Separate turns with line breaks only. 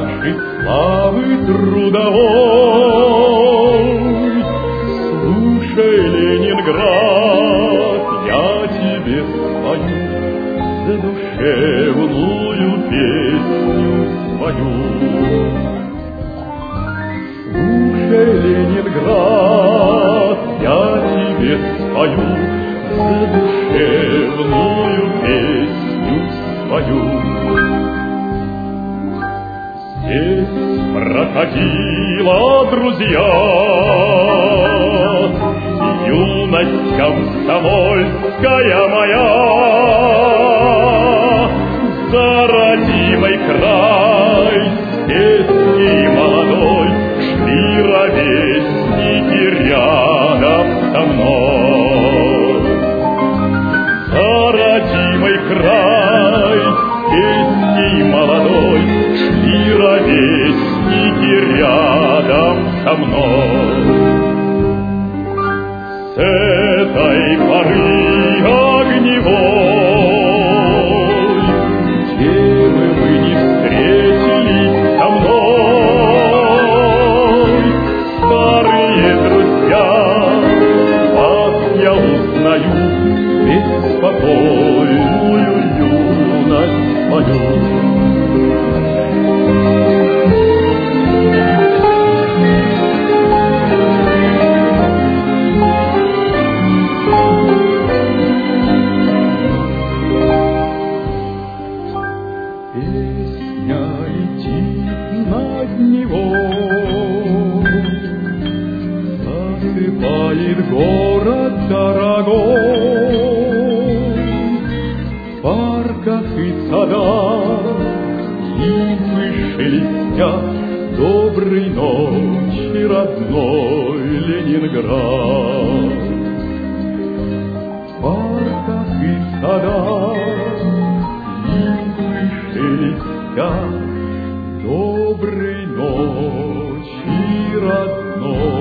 нашей славы трудовой. Слушай, Ленинград, я тебе спою задушевную песню свою. Слушай, Ленинград, я тебе спою задушевную песню свою. Здесь проходила, друзья, юность комсомольская моя. За родимый край с песней молодой шли ровесники рядом со мной. За родимый край с песней молодой шли ровесники рядом со мной. С этой поры огневой темы мы не встретились со мной. Старые друзья, вас я узнаю, беспокойную юность мою. Песня летит над Невой, засыпает город дорогой. В парках и садах липы шелестят, доброй ночи, родной Ленинград. В парках и садах шелестят, доброй ночи, родной